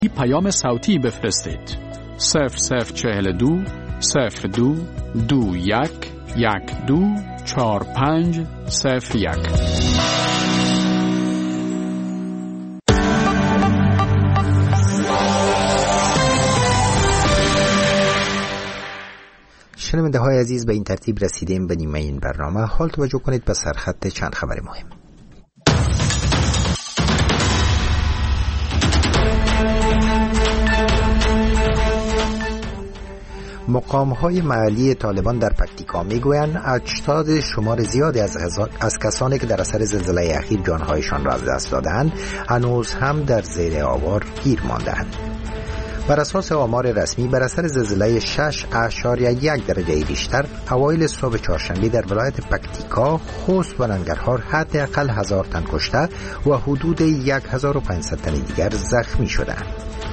پیام صوتی بفرستید. 0042 02 21 12 45 01. شنونده های عزیز، به این ترتیب رسیدیم به نیمه این برنامه. حال توجه کنید به سرخط چند خبر مهم. مقام‌های محلی طالبان در پکتیکا میگویند اجساد شمار زیادی از کسانی که در اثر زلزله اخیر جانهایشان را از دست دادند هنوز هم در زیر آوار گیر مانده‌اند. بر اساس آمار رسمی بر اثر زلزله 6.1 درجه ریشتر اوایل صبح چهارشنبه در ولایت پکتیکا، خوست و ننگرهار حداقل 1000 تن کشته و حدود 1500 تن دیگر زخمی شدند.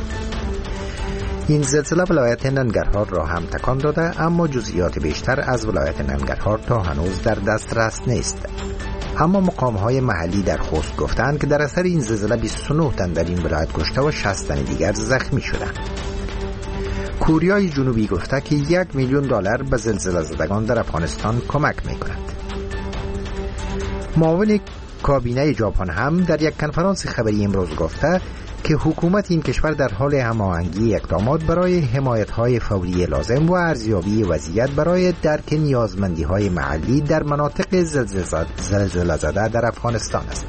این زلزله ولایت ننگرهار را هم تکان داده، اما جزئیات بیشتر از ولایت ننگرهار تا هنوز در دسترس نیست. اما مقام‌های محلی در خوست گفتند که در اثر این زلزله 29 تن در این ولایت کشته و 60 تن دیگر زخمی شدند. کوریای جنوبی گفته که $1 میلیون به زلزله زدگان در افغانستان کمک می‌کند. معاون کابینه ژاپن هم در یک کنفرانس خبری امروز گفته که حکومت این کشور در حال هماهنگی اقدامات برای حمایت‌های فوری لازم و ارزیابی وضعیت برای درک نیازمندی‌های محلی در مناطق زلزله زده در افغانستان است.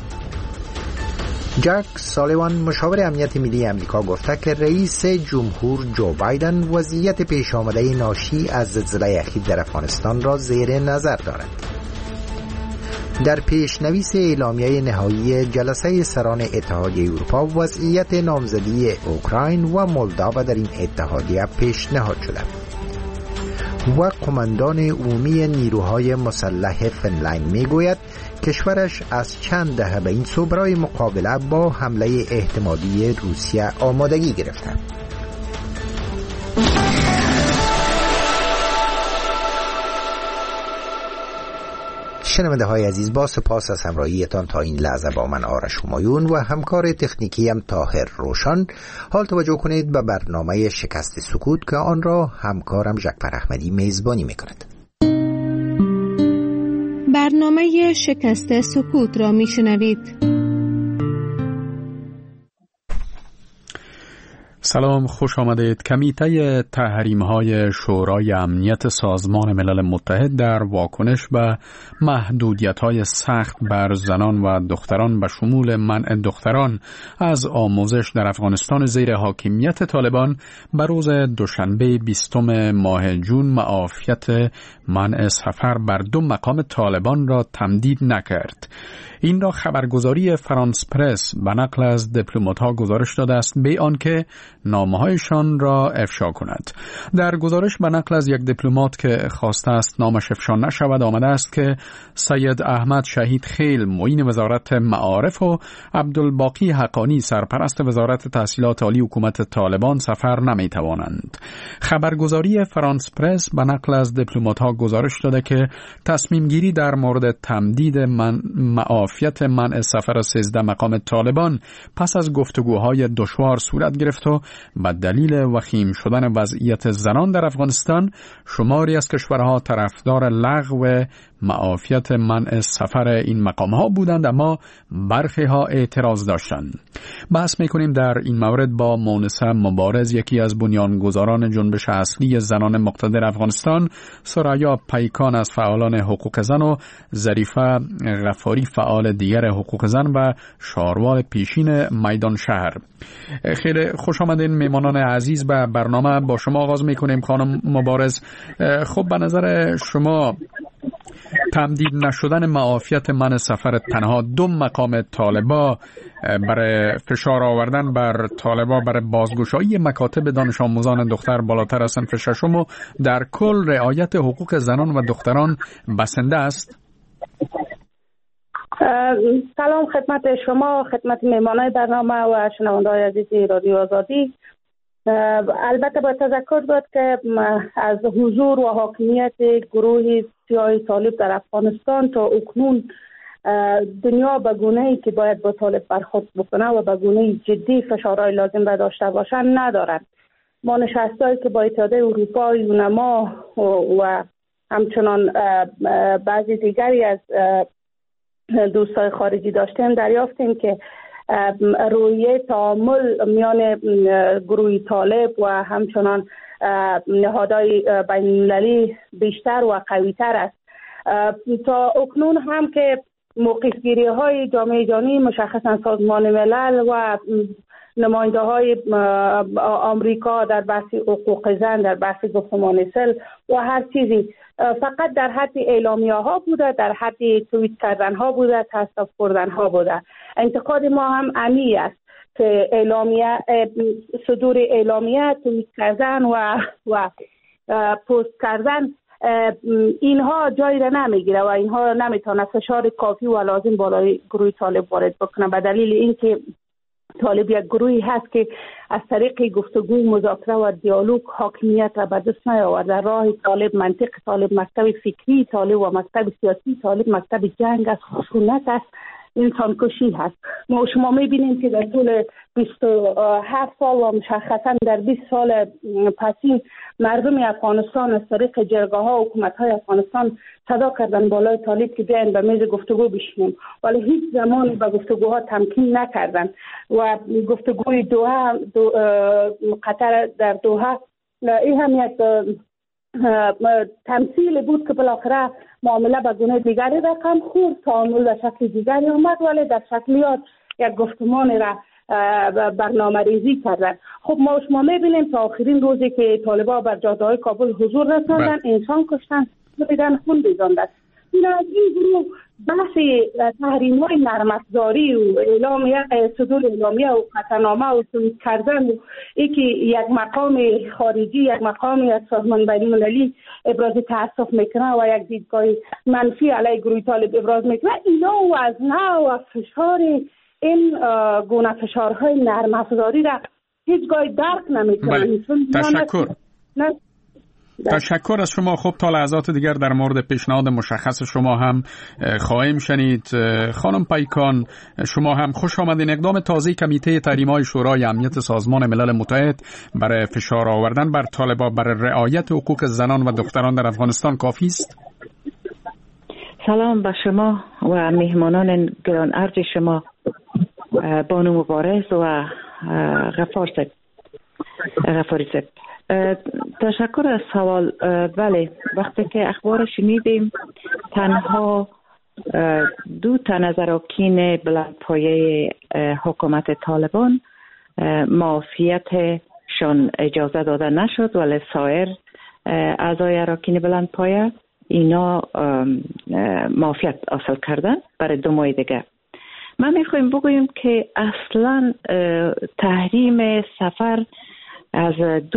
جک سالیوان مشاور امنیت ملی امریکا گفته که رئیس جمهور جو بایدن وضعیت پیش آمده ناشی از زلزله اخیر در افغانستان را زیر نظر دارد. در پیشنویس اعلامیه نهایی جلسه سران اتحادیه اروپا وضعیت نامزدی اوکراین و مولداوا در این اتحادیه پیشنهاد شده و قماندان عمومی نیروهای مسلح فنلند میگوید کشورش از چند دهه به این سو برای مقابله با حمله احتمالی روسیه آمادگی گرفته. شنونده های عزیز، با سپاس از همراهیتان تا این لحظه با من آرش همایون و همکار تکنیکیم طاهر روشن. حال توجه کنید به برنامه شکست سکوت که آن را همکارم ژکفر احمدی میزبانی میکند. برنامه شکست سکوت را میشنوید. سلام، خوش آمدید. کمیته تحریم‌های شورای امنیت سازمان ملل متحد در واکنش به محدودیت‌های سخت بر زنان و دختران به شمول منع دختران از آموزش در افغانستان زیر حاکمیت طالبان به روز دوشنبه 20 ماه جون معافیت منع سفر بر 2 مقام طالبان را تمدید نکرد. این را خبرگزاری فرانس پرس به نقل از دیپلمات‌ها گزارش داده است به آنکه نامه‌هایشان را افشا کند. در گزارش به نقل از یک دیپلمات که خواسته است نامش افشا نشود آمده است که سید احمد شهید خیل معین وزارت معارف و عبدالباقی حقانی سرپرست وزارت تحصیلات عالی حکومت طالبان سفر نمی‌توانند. خبرگزاری فرانس پرس به نقل از دیپلمات‌ها گزارش داده که تصمیم گیری در مورد تمدید معافیت منع سفر 13 مقام طالبان پس از گفتگوهای دشوار صورت گرفت و به دلیل وخیم شدن وضعیت زنان در افغانستان شماری از کشورها طرفدار لغو معافیت منع سفر این مقام‌ها بودند، اما برخی ها اعتراض داشتند. بحث می‌کنیم در این مورد با مونسه مبارز، یکی از بنیانگذاران جنبش اصلی زنان مقتدر افغانستان، سرایا پیکان از فعالان حقوق زن و ظریفه غفاری فعال دیگر حقوق زن و شاروال پیشین میدان شهر. خیلی خوش آمدین میمانان عزیز به برنامه. با شما آغاز می‌کنیم خانم مبارز. خب به نظر شما تمدید نشدن معافیت منع سفر تنها 2 مقام طالبا برای فشار آوردن بر طالبا برای بازگشایی مکاتب دانش آموزان دختر بالاتر از صنف ششم و در کل رعایت حقوق زنان و دختران بسنده است؟ سلام خدمت شما، خدمت میهمانای برنامه و شنونده‌های عزیز رادیو آزادی. البته با تذکر بود که از حضور و حاکمیت گروه سیاسی طالب در افغانستان تا اکنون دنیا به گونه‌ای که باید با طالب برخورد بکنه و به گونه جدی فشارهای لازم را داشته باشن ندارند. ما نشستایی که با اتحادیه اروپا، یونما و همچنان بعضی دیگری از دوستای خارجی داشتیم دریافتیم که رویه تعامل میان گروه طالب و همچنان نهادهای بین المللی بیشتر و قویتر است. تا اکنون هم که موقف گیری های جامعه جهانی مشخصا سازمان ملل و نماینده های آمریکا در بحث حقوق زن، در بحث گفتمان صلح و هر چیزی فقط در حد اعلامیه ها بوده، در حد توییت کردن ها بوده، تصدیق کردن ها بوده. انتقاد ما هم عمیق است که اعلامیه، صدور اعلامیه، توییت کردن و پست کردن اینها جایی را نمیگیره و اینها نمیتونه فشار کافی و لازم بالای گروه طالب وارد بکنه، به دلیل اینکه طالب یک گروهی هست که از طریق گفتگو، مذاکره و دیالوگ حاکمیت را به دست نیاورده. راه طالب، منطق طالب، مکتب فکری طالب و مکتب سیاسی طالب مکتب جنگ است، خشونت است، انسان کشی هست. ما شما میبینیم که در طول 27 سال و مشخصا در 20 سال پسین مردم افغانستان از طریق جرگاه ها و حکومت های افغانستان صدا کردن بالای طالب که بیاین به میز گفتگو بشینیم، ولی هیچ زمان به گفتگوها تمکین نکردن و گفتگوی دوحه قطر در دوحه این هم یک تمثیل بود که بالاخره معامله به گونه دیگری رقم خورد، تعامل در شکل دیگری آمد، ولی در شکلیات یک گفتمان را برنامه ریزی کردن. خب ما شما میبینیم تا آخرین روزی که طالبان بر جاده‌های کابل حضور رساندن، انسان کشتن، میدن خون بیزاندن. این گروه بحث تحریم‌های نرم افزاری و اعلامیه، صدور اعلامیه و قطعنامه و توییت کردن و اینکه یک مقام خارجی، یک مقامی از سازمان بین‌المللی ابراز تأسف میکنه و یک دیدگاه منفی علیه گروه طالب ابراز میکنه، اینا وزنه و فشار این گونه فشارهای نرم افزاری را هیچگاه درک نمیکنن. تشکر. تشکر از شما. خب تا لحظات دیگر در مورد پیشنهاد مشخص شما هم خواهیم شنید. خانم پیکان، شما هم خوش آمدین. اقدام تازه کمیته تحریم‌های شورای امنیت سازمان ملل متحد برای فشار آوردن بر طالبان برای رعایت حقوق زنان و دختران در افغانستان کافی است؟ سلام به شما و مهمانان گران ارج شما، بانو مبارز و غفاری صاحب. تشکر از سوال. بله، وقتی که اخبار شنیدیم تنها 2 تن از اراکین بلندپایه حکومت طالبان معافیتشان اجازه داده نشد، ولی سایر اعضای اراکین بلندپایه اینا معافیت حاصل کردن برای 2 ماه دیگه. ما میخوایم بگوییم که اصلا تحریم سفر از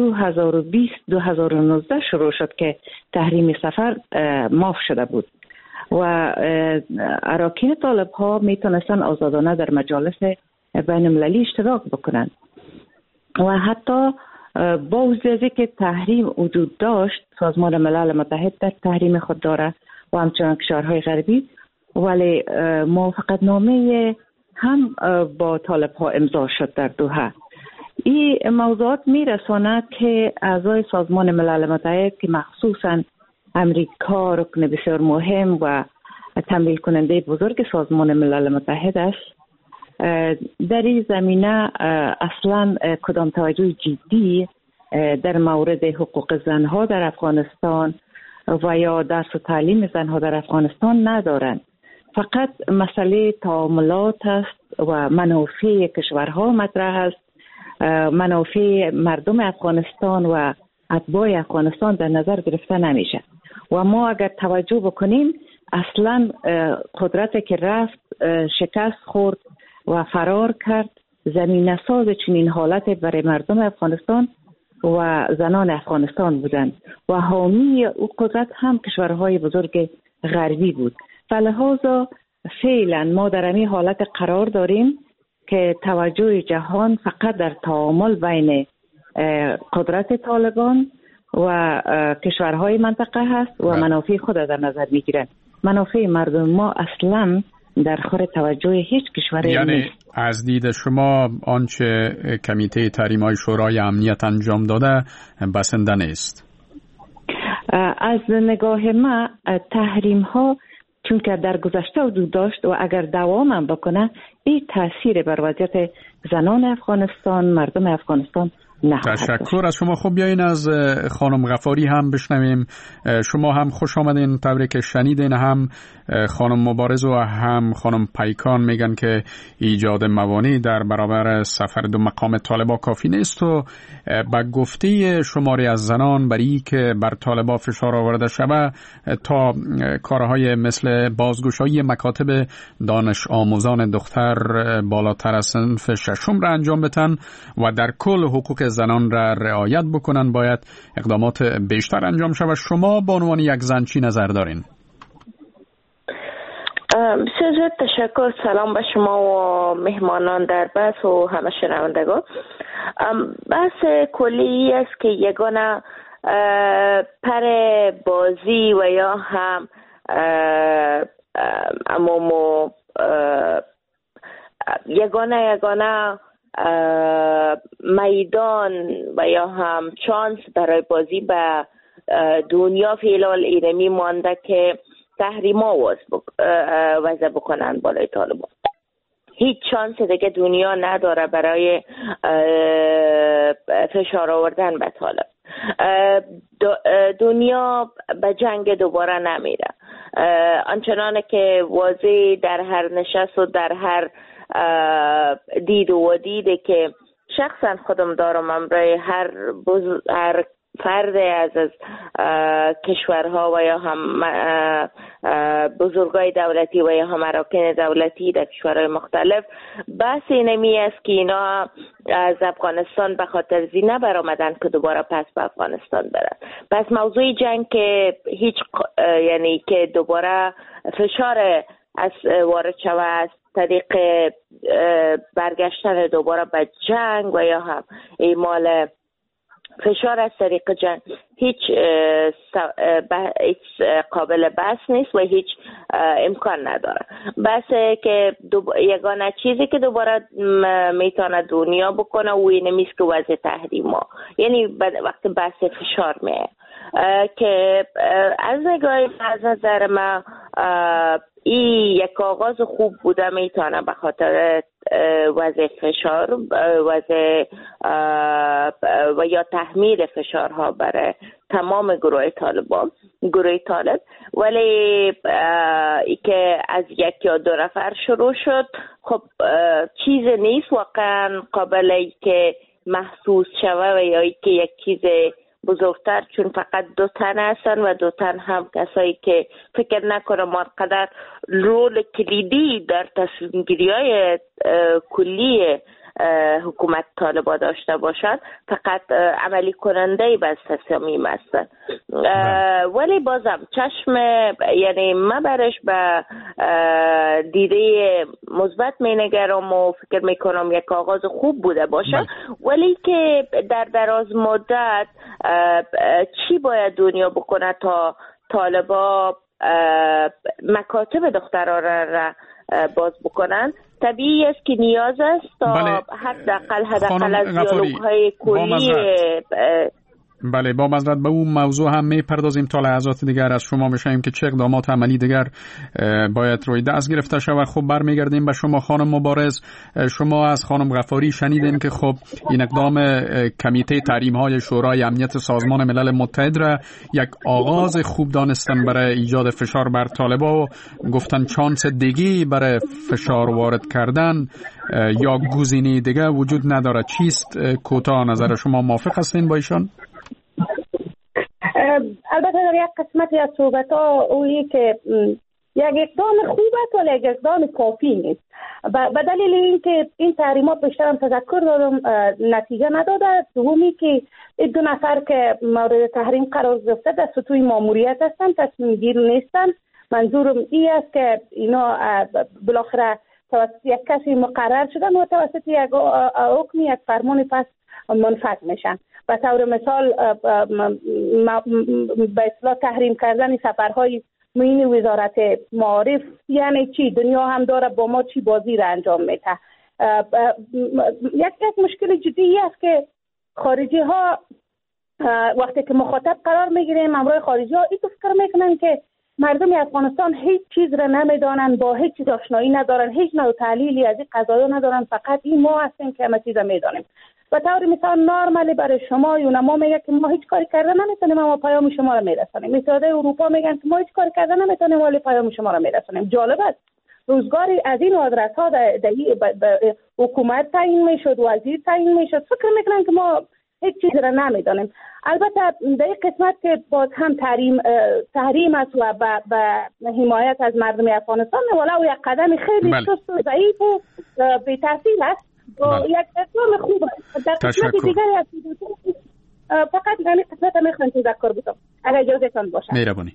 2019 شروع شد که تحریم سفر معاف شده بود و اراکین طالب ها میتونستن آزادانه در مجالس بین المللی اشتراک بکنن و حتی با وجودی که تحریم وجود داشت، سازمان ملل متحد در تحریم خود داره و همچنان کشورهای غربی، ولی موافقت نامه هم با طالب ها امضا شد در دوحه. این موضوعات میرساند که اعضای سازمان ملل متحد که مخصوصا امریکا رکن بسیار مهم و تمویل کننده بزرگ سازمان ملل متحد است، در این زمینه اصلا کدام توجه جدی در مورد حقوق زنها در افغانستان و یا درس و تعلیم زنها در افغانستان ندارند. فقط مسئله تعاملات است و منافع کشورها مطرح است، منافع مردم افغانستان و اتباع افغانستان در نظر گرفته نمیشه. و ما اگر توجه بکنیم اصلا قدرتی که رفت شکست خورد و فرار کرد زمینه ساز چنین حالت برای مردم افغانستان و زنان افغانستان بودند و حامی او قدرت هم کشورهای بزرگ غربی بود. فلحاظا فعلا ما در این حالت قرار داریم که توجه جهان فقط در تعامل بین قدرت طالبان و کشورهای منطقه هست و منافع خود در نظر میگیرند. منافع مردم ما اصلا در خور توجه هیچ کشوری یعنی نیست. از دید شما آنچه کمیته تحریم‌های شورای امنیت انجام داده بسنده نیست؟ از نگاه ما تحریم ها چون که در گذشته وجود داشت و اگر دوام هم بکنه این تاثیر بر وضعیت زنان افغانستان، مردم افغانستان نخواهد داشت. تشکر از شما. خب بیاین از خانم غفاری هم بشنویم. شما هم خوش آمدین. طوری که شنیدین هم خانم مبارز و هم خانم پیکان میگن که ایجاد موانع در برابر سفر دو مقام طالبا کافی نیست و با گفته شماری از زنان برای که بر طالبا فشار آورده شود تا کارهای مثل بازگشایی مکاتب دانش آموزان دختر بالاتر از صنف ششم را انجام بدن و در کل حقوق زنان را رعایت بکنن باید اقدامات بیشتر انجام شود. شما به عنوان یک زن چی نظر دارین؟ بسیار تشکر. سلام به شما و مهمانان در بحث و همه شنوندگان. بحث کلی است که یگانه پر بازی و یا هم امامو یگانه میدان و یا هم چانس برای بازی به دنیا فعلال اینمی مانده که تحریما وضع بکنن بالای طالبان. هیچ چانس دیگه دنیا نداره برای فشار آوردن به طالب. دنیا به جنگ دوباره نمیره. آنچنانه که واضح در هر نشست و در هر دید و دیده که شخصا خودم دارم امرای هر فرد از کشورها و یا هم بزرگای دولتی و یا هم اراکین دولتی در کشورهای مختلف بحث اینمی است که اینا از افغانستان به خاطر زینه برآمدن که دوباره پس به افغانستان برن. پس موضوع جنگ که هیچ یعنی که دوباره فشار از وارد شوه از طریق برگشتن دوباره به جنگ و یا هم ایمال فشار از طریق جنگ هیچ قابل بحث نیست و هیچ امکان نداره. بس که یگانه چیزی که دوباره میتونه دنیا بکنه و این نیست که وضع تحریما، یعنی وقت بحث فشار میه که از نظر من این یک آغاز خوب بوده میتونه به خاطر وضع فشار وضع و یا تحمیل فشارها برای تمام گروه طالب، ولی ای که از یک یا دو نفر شروع شد خب چیز نیست واقعا قابل که محسوس شوه و یا ای که یک چیز بزرگتر، چون فقط 2 تن هستن و 2 تن هم کسایی که فکر نکنم آنقدر رول کلیدی در تصمیم گیری های کلی حکومت طالبان داشته باشد، فقط عملی کننده بس تصمیم هستن. ولی بازم چشم یعنی من برش به دیده مثبت می نگرم و فکر می کنم یک آغاز خوب بوده باشه، ولی که در دراز مدت چی باید دنیا بکنه تا طالبا مکاتب دخترها را باز بکنن؟ طبیعی است که نیاز است تا حداقل از دیالوگ‌های کلی. بله، با معذرت به اون موضوع هم میپردازیم تا لحظات دیگر از شما میشیم که چه اقدامات عملی دیگر باید روی دست گرفته شود. خب برمیگردیم به شما خانم مبارز. شما از خانم غفاری شنیدین که خب این اقدام کمیته تحریم‌های شورای امنیت سازمان ملل متحد را یک آغاز خوب دانستن برای ایجاد فشار بر طالبان و گفتن چانس دیگه برای فشار وارد کردن یا گزینه دیگه وجود نداره. چیست کوتاه نظر شما؟ موافق هستین با ایشان؟ البته در یک قسمتی از صحبت‌ها اویی که یک اقدام خوب است ولی یک اقدام کافی نیست. به دلیل اینکه این تحریمات بیشتر هم تذکر دادم نتیجه نداده. دومی که 2 نفر که مورد تحریم قرار گرفته در سطوح ماموریت هستن، تصمیم گیر نیستن. منظورم این است که اینا بالاخره توسط یک کسی مقرر شدن و توسط یک حکم یک فرمان پس منفذ میشن. به طور مثال به اصطلاح تحریم کردن سفرهای این وزارت معارف یعنی چی؟ دنیا هم داره با ما چی بازی را انجام میده. یک مشکل جدی است که خارجی ها وقتی که مخاطب قرار میگیریم امروی خارجی ها این فکر میکنن که مردم افغانستان هیچ چیز را نمیدانن، با هیچ چیز آشنایی ندارن، هیچ نوع تحلیلی از این قضایا ندارن، فقط این ما هستیم که همه چیز را میدانیم. به طور مثال نارمالی برای شما ما میگه که ما هیچ کاری کردن نمیتونیم اما پیام شما را میرسونیم. مثلا اروپا میگن که ما هیچ کاری کردن نمیتونیم ولی پیام شما را میرسونیم. جالب است روزگاری از این آدرس ها در حکومت تعیین میشد، وزیر تعیین میشد، فکر میکنن که ما هیچ چیز را نمیدانیم. البته در این قسمت که باز هم تحریم است و به حمایت از مردم افغانستان ولو یک قدم خیلی سست و ضعیف و بی تاثیر است، یک اقدام خوب است. در قسمت دیگری از فقط یعنی قسمت میخوام تذکر بدم اگر اجازهتان باشه. مهربانی.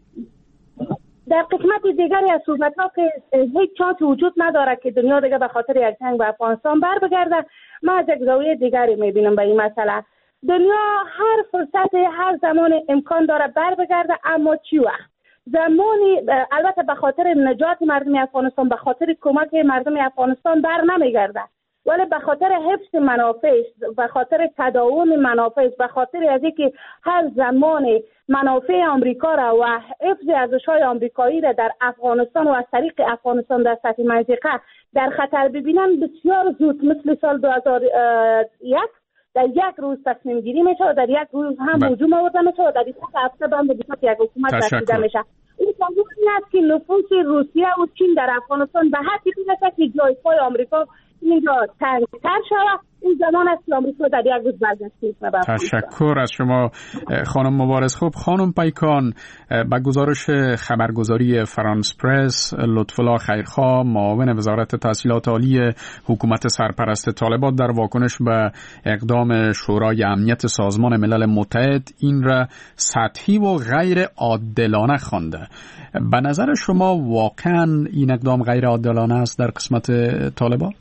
در قسمت دیگری از صحبت‌ها که هیچ چانسی وجود نداره که دنیا دیگه به خاطر یک جنگ به افغانستان بر بگرده، ما از یک زاویه دیگری میبینم به این مسئله. دنیا هر فرصت هر زمان امکان داره بر بگرده، اما چی وقت؟ زمانی البته به خاطر نجات مردم افغانستان، به خاطر کمک مردم افغانستان بر نمیگرده، ولی به خاطر حفظ منافع، به خاطر تداوم منافع، به خاطر از اینکه هر زمان منافع آمریکا را و حفظ ارزش‌های آمریکایی را در افغانستان و از طریق افغانستان در سطح منطقه در خطر ببینن، بسیار زود مثل سال 2001 در یک روز تصمیم گیری میشه و در یک روز هم هجوم آورده میشه و در این هفته هم به بساط یک حکومت رسیده میشه. این این است که نفوذ روسیه و چین در افغانستان به حدی میرسه که جای پای آمریکا اینجا تنگ‌تر شود. این زمان است که آمریکا در یک روز برگشت. تشکر از شما خانم مبارز. خوب خانم پیکان، با گزارش خبرگزاری فرانس پرس، لطف‌الله خیرخواه معاون وزارت تحصیلات عالی حکومت سرپرست طالبان در واکنش به اقدام شورای امنیت سازمان ملل متحد این را سطحی و غیر عادلانه خوانده. به نظر شما واقعا این اقدام غیر عادلانه است در قسمت طالبان؟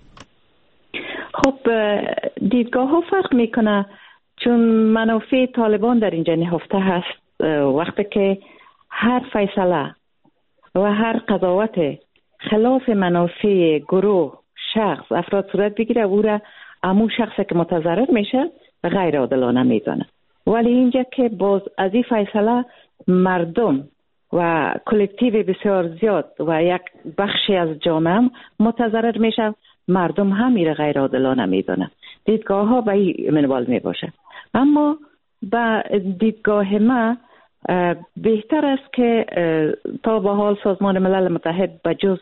خب دیدگاه ها فرق میکنه، چون منافع طالبان در اینجا نهفته هست. وقتی که هر فیصله و هر قضاوت خلاف منافع گروه، شخص، افراد صورت بگیره، او را امو شخصی که متضرر میشه غیر عادلانه میدانه. ولی اینجا که باز از این فیصله مردم و کلکتیو بسیار زیاد و یک بخشی از جامعه متضرر میشه، مردم هم میره غیر عادلانه میدونن. دیدگاه ها به این منوال می باشه. اما با دیدگاه ما بهتر است که تا به حال سازمان ملل متحد به جز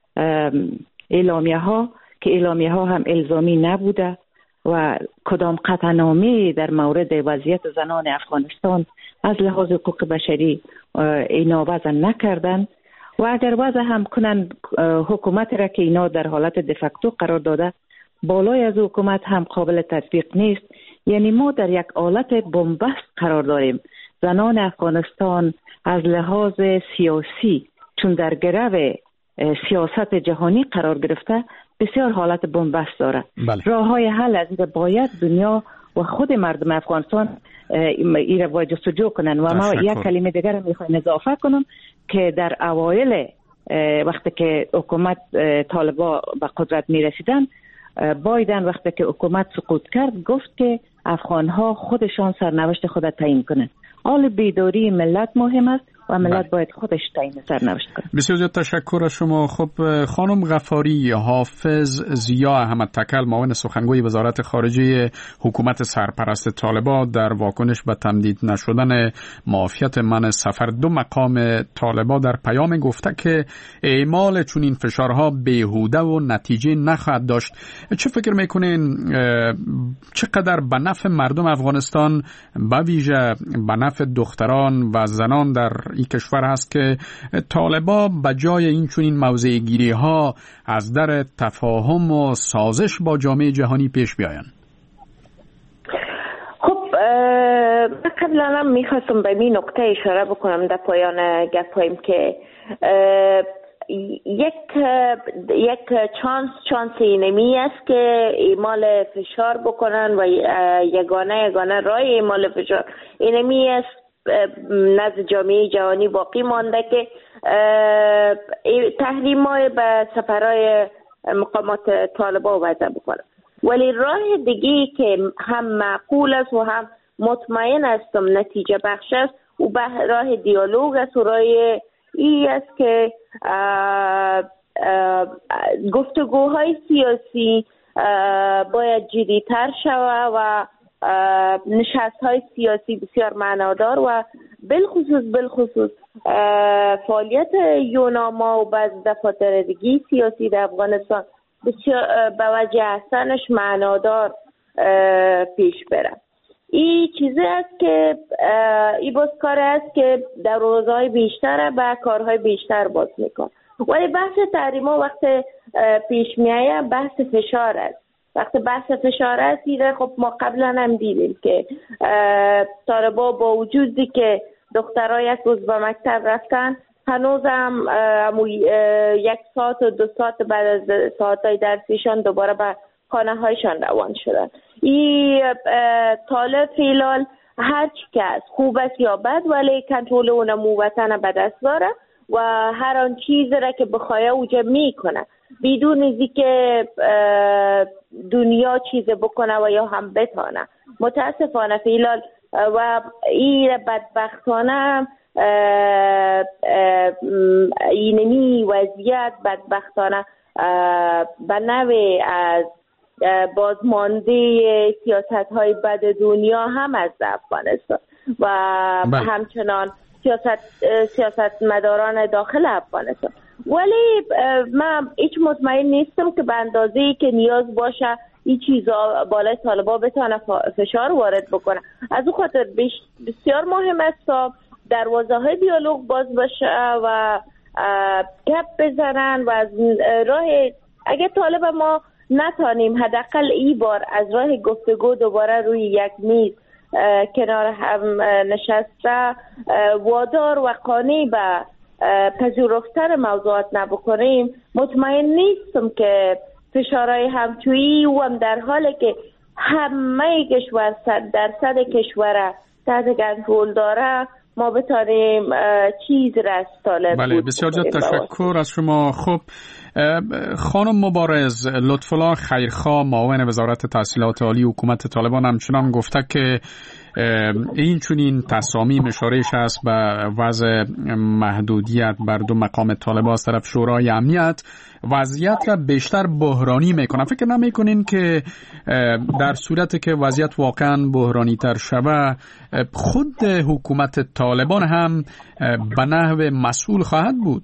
اعلامیه ها که اعلامیه ها هم الزامی نبوده و کدام قطعنامه در مورد وضعیت زنان افغانستان از لحاظ حقوق بشری اینا وضع نکردن و اگر وضع هم کنن حکومت را که اینا در حالت دفکتو قرار داده بالای از حکومت هم قابل تطبیق نیست. یعنی ما در یک حالت بنبست قرار داریم. زنان افغانستان از لحاظ سیاسی چون در گرو سیاست جهانی قرار گرفته بسیار حالت بنبست داره. راه های حل از این باید دنیا و خود مردم افغانستان این را باید جستجو کنن. و ما یک کلمه دیگر میخوایم اضافه کنم که در اوایل وقتی که حکومت طالبا به قدرت میرسیدن، بایدن وقتی که حکومت سقوط کرد گفت که افغانها خودشان سرنوشت خود تعیین کنند. حال بیداری ملت مهم است و ملت باید خودش تعیین سرنوشت کنه. بسیار زیاد تشکر از شما. خب خانم غفاری، حافظ ضیا احمد تکل معاون سخنگوی وزارت خارجه حکومت سرپرست طالبان در واکنش به تمدید نشدن معافیت منع سفر دو مقام طالبان در پیام گفته که اعمال چنین فشارها بیهوده و نتیجه نخواهد داشت. چه فکر میکنین چقدر به نفع مردم افغانستان به ویژه به نفع دختران و زنان در این کشور هست که طالبان به جای این چنین موضع گیری ها از در تفاهم و سازش با جامعه جهانی پیش بیاین؟ خب قبلا هم میخواستم به این نکته اشاره بکنم در پایان گپایم که یک چانس اینمی است که اعمال فشار بکنن و یگانه راه اعمال فشار اینمی است نزد جامعه جهانی باقی مانده که تحریم‌های به سفرهای مقامات طالبان وضع بکنه. ولی راه دیگه که هم معقول است و هم مطمئن استم نتیجه بخش است و به راه دیالوگ است و راه ای است که گفتگوهای سیاسی باید جدی‌تر شود و نشست‌های سیاسی بسیار معنادار و بالخصوص فعالیت یوناما و بعض دفاتر دیگه سیاسی در افغانستان بسیار به وجه احسنش معنادار پیش بره. این چیزی است که این باز کار است که در روزهای بیشتر به کارهای بیشتر باز میکن. ولی بحث تحریم ها وقت پیش میایه بحث فشار است. وقتی بحث فشار است دیده خب ما قبلا هم دیدیم که طالبا با وجودی که دخترها یک روز به مکتب رفتن هنوز هم 1 ساعت و 2 ساعت بعد از ساعتهای درسیشان دوباره به خانه هایشان روان شدن. این طالب فعلا هر چی که است خوب است یا بد ولی کنترل اون وطن به دست داره و هر آن چیزی را که بخواه اوجا میکنه بدون ازی که دنیا چیز بکنه و یا هم بتانه. متاسفانه فعلا و این بدبختانه اینمی وضعیت بدبختانه به نوع از بازمانده سیاست های بد دنیا هم از افغانستان و همچنان سیاست مداران داخل افغانستان. ولی من هیچ مطمئن نیستم که به اندازه‌ای که نیاز باشه این چیزا بالای طالبان بتونه فشار وارد بکنه. از اون خاطر بسیار مهم است دروازه های دیالوگ باز باشه و گپ بزنن و از راه اگه طالب ما نتانیم حداقل این بار از راه گفتگو دوباره روی یک میز کنار هم نشسته وادار و قانع به پذیرفتن موضوعات نبکنیم مطمئن نیستم که فشارهای همچویی و هم در حالی که همه کشور 100% کشور تحت کنترل داره ما بتانیم چیز را از طالب بله بسیار زیاد تشکر از شما. خب خانم مبارز، لطفالله خیرخواه معاون وزارت تحصیلات عالی حکومت طالبان همچنان گفته که این چونین تصامیم اشارهش هست به وضع محدودیت بر 2 مقام طالبان از طرف شورای امنیت وضعیت را بیشتر بحرانی میکنه. فکر نمیکنین که در صورتی که وضعیت واقعا بحرانی تر شود خود حکومت طالبان هم به نحو مسئول خواهد بود؟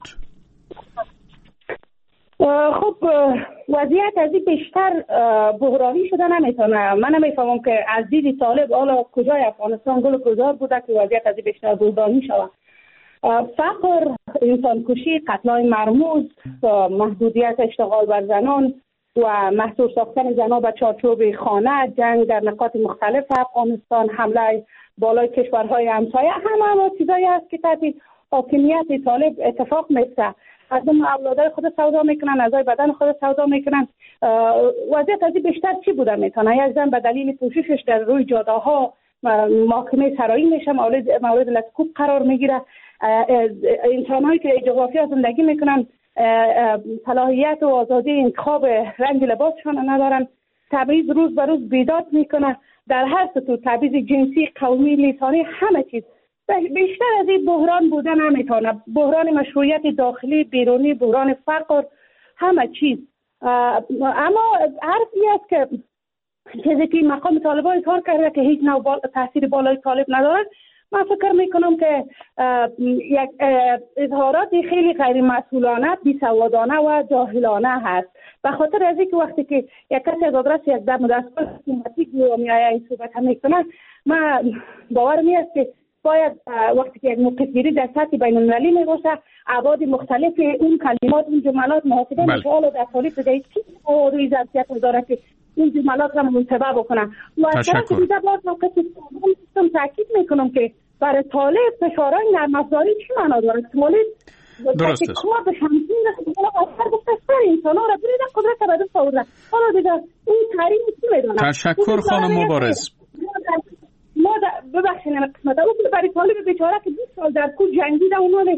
خب وضعیت از این بیشتر بحرانی شده نمیتونه. من نمیفهمم که از دید طالب حالا کجای افغانستان گل گذار بوده که وضعیت از این بیشتر بحرانی شود. فقر، انسان کشی، قتل‌های مرموز، محدودیت اشتغال بر زنان و محصور ساختن زنان به چارچوب خانه، جنگ در نقاط مختلف افغانستان، حمله بالای کشورهای همسایه، همه چیزایی است که تحت حاکمیت طالب اتفاق میفته. از اون اولادای خود سودا میکنن، اعضای بدن خود سودا میکنن. وضعیت از این بیشتر چی بوده میتونه؟ یک زن به دلیل پوششش در روی جاده ها محاکمه سرایی میشه، مورد لطکوب قرار میگیره. انسان‌هایی که جغرافیا زندگی میکنن صلاحیت و آزادی انتخاب رنگ لباسشان ندارن. تبعیض روز به روز بیداد میکنه در هر سطح، تبعیض جنسی، قومی، لسانی، همه چیز. بیشتر از این بحران بوده نمیتونه. بحران مشروعیت داخلی، بیرونی، بحران فقر، همه چیز. اما حرفی است که چیزی که مقام طالبان اظهار کرده که هیچ نوع تاثیر بالای طالب نداره، من فکر میکنم که یک اظهارات خیلی غیر مسئولانه، بی‌سوادانه و جاهلانه هست. به خاطر از اینکه وقتی که یک کسی از آدرس یک دستگاه حکومتی میآید این صحبت میکنه، من باور میاد که باید وقتی که یک موقع‌گیری در سطح بین‌المللی میباشه ابعاد مختلف اون کلمات، اون جملات محاسبه میشه. حالا در طالب بگید که روی ظرفیت داره که این جملات را منتبه بکنن. و از طرف دیگر باز موقع تاکید میکنم که برای طالب فشارهای نرم افزاری چی معنا داره؟ طالب درست است. کار به شمسین آخر گفته سر انسان‌ها را بریدن قدرت را دست آوردن. حالا دیگر این تحریم چی میدونه؟ تشکر خانم مبارز. ما ببخشید قسمت او برای طالب بیچاره که 20 سال در کوه جنگیده، اونها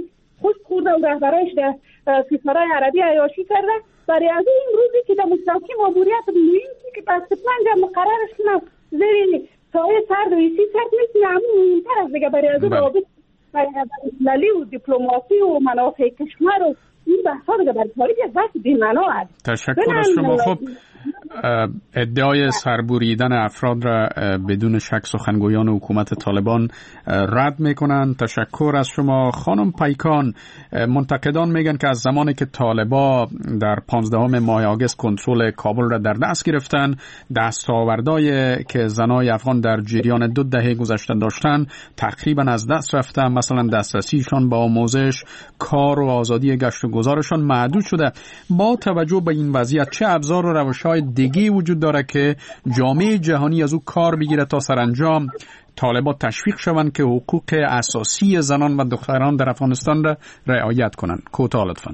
پشت خورده و رهبرایش در کشورهای عربی عیاشی کرده. برای از این روزی که در مستوکی ماموریت مهمی که پس پنج مقررش کنم زیر سایه سرد و ایسی سرد میتونه همون مهمتر از دیگه برای از روابط بین‌المللی و دیپلماسی و منافع کشور و این بحثا دیگه برای تاریخ یک بحث بی‌معنا است. تشکر از شما. خب ادعای سربریدن افراد را بدون شک سخنگویان حکومت طالبان رد میکنند. تشکر از شما. خانم پیکان، منتقدان میگن که از زمانی که طالبا در 15 ماه آگوست کنترل کابل را در دست گرفتن، دستاوردهای که زنای افغان در جریان 2 دهه گذشته داشتن تقریبا از دست رفته. مثلا دسترسیشان با آموزش، کار و آزادی گشت و گذارشان محدود شده. با توجه به این وضعیت چه ابزار و روش‌های دیگه وجود داره که جامعه جهانی از او کار بگیره تا سرانجام طالبان تشویق شوند که حقوق اساسی زنان و دختران در افغانستان را رعایت کنند؟ کوتاه لطفاً.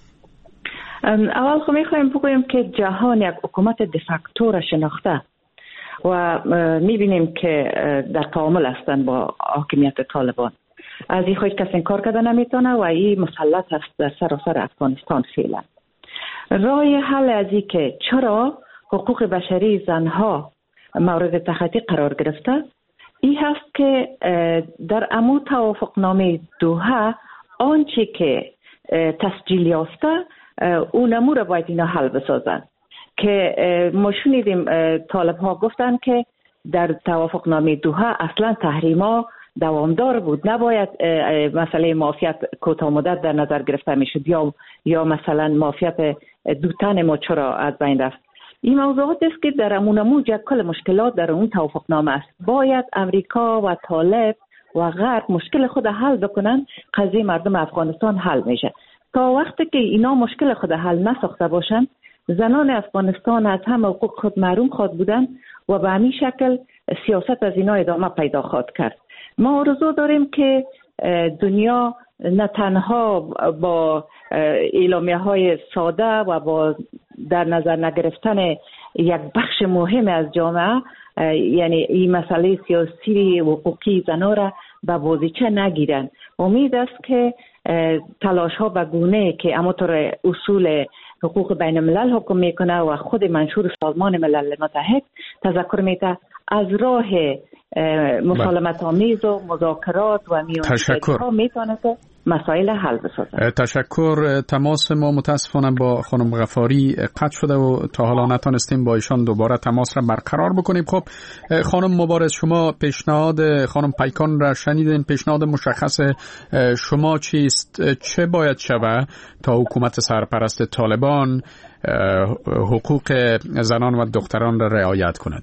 اول خب میخوایم بگویم که جهان یک حکومت دفاکتور شناخته و میبینیم که در تعامل هستند با حاکمیت طالبان. از این خود کسی کار کرده نمیتونه و این مسلط است در سراسر افغانستان فعلا. راه حل از این که چرا حقوق بشری زنها مورد تخطی قرار گرفته این هست که در امو توافقنامه دوحه آنچه که تسجیل یافته اون امور را باید اینا حل بسازن که ما شنیدیم طالب ها گفتن که در توافقنامه دوحه اصلا تحریما دوامدار بود، نباید مسئله معافیت کوتاه مدت در نظر گرفته میشد یا مثلا معافیت دوتن ما چرا از بین رفت. این موضوعات است که در امون کل مشکلات در اون توافقنامه است. باید امریکا و طالب و غرب مشکل خود حل بکنن، قضیه مردم افغانستان حل میشه. تا وقتی که اینا مشکل خود حل نساخته باشن زنان افغانستان از همه حقوق خود محروم خواهد بودن و به همین شکل سیاست از اینا ادامه پیدا خواهد کرد. ما آرزو داریم که دنیا نه تنها با اعلامیه های ساده و با در نظر نگرفتن یک بخش مهم از جامعه، یعنی این مسئله سیاسی و حقوقی زنان را به بازیچه نگیرن. امید است که تلاش ها به گونه که همونطور اصول حقوق بین الملل حکم میکنه و خود منشور سازمان ملل متحد تذکر میده از راه مسالمت آمیز و مذاکرات و میانجیگری میتونه که مسائل حل بسازه. تشکر. تماس ما متاسفانه با خانم غفاری قطع شده و تا حالا نتونستیم با ایشان دوباره تماس را برقرار بکنیم. خب خانم مبارز، شما پیشنهاد خانم پیکان را شنیدین. پیشنهاد مشخص شما چیست؟ چه باید شود تا حکومت سرپرست طالبان حقوق زنان و دختران را رعایت کند؟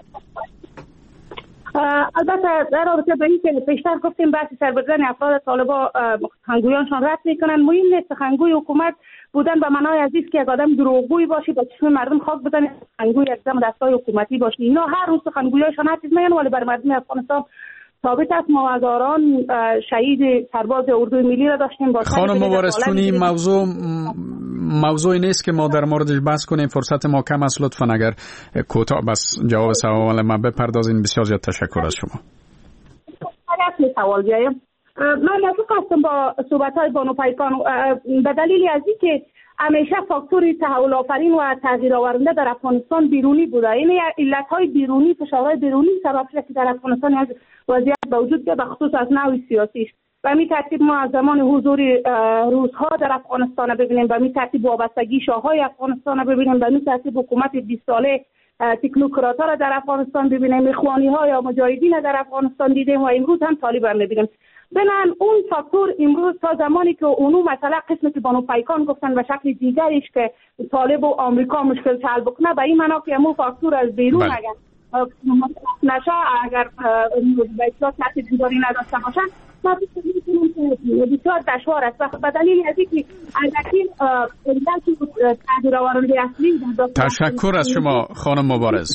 البته در رابطه با این که پیشتر گفتیم بحث سربردن افراد طالبان سخنگویانشان رد میکنن. مهم نیست سخنگوی حکومت بودن به معنای از است که یک آدم دروغگوی باشه با چشم مردم خاک بزنه، سخنگوی یک دستگاه حکومتی باشه. اینا هر روز سخنگویانشان هر چیز میگن ولی بر مردم افغانستان ثابت است. ما هزاران شهید سرباز اردوی ملی را داشتیم. با خانم مبارز، چون این موضوعی نیست که ما در موردش بحث کنیم، فرصت ما کم است. لطفا اگر کوتاه بس جواب سوال ما بپردازین. بسیار زیاد تشکر از شما. اگر سوال بیایم، من موافق هستم با صحبت‌های بانو پیکان به دلیل از اینکه همیشه فاکتور تحول آفرین و تغییر آورنده در افغانستان بیرونی بوده. این علت‌های بیرونی، فشارهای بیرونی سبب شده که در افغانستان از وضعیت به وجود بیاد، به خصوص از نوع سیاسیش. و می ترتیب ما از زمان حضور روس‌ها در افغانستان ببینیم، و می ترتیب وابستگی شاه‌های افغانستان ببینیم، و می ترتیب حکومت 20 ساله تکنوکرات‌ها را در افغانستان ببینیم، اخوانی‌ها یا مجاهدین در افغانستان دیدیم و امروز هم طالبان ببینیم. بنان اون فاکتور امروز تا زمانی که اونو مثلا قسمی که بانو پیکان گفتن و شکل دیگریش که طالب و آمریکا مشکل حل بکنه، به این معنا که همون فاکتور از بیرون اگر نشه، اگر به اصلاح تحت دیداری نداشته باشن، ما بسیار دشوار است. به دلیل از اینکه الکی تغییر آورنده اصلی. تشکر از شما خانم مبارز.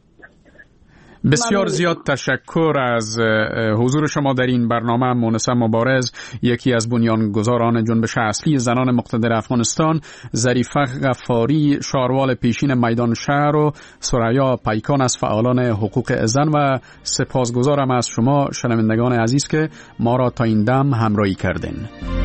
بسیار زیاد تشکر از حضور شما در این برنامه. مونسه مبارز، یکی از بنیانگذاران جنبش اصلی زنان مقتدر افغانستان، ظریفه غفاری، شاروال پیشین میدان شهر و ثریا پیکان از فعالان حقوق زن، و سپاسگزارم از شما شنوندگان عزیز که ما را تا این دم همراهی کردین.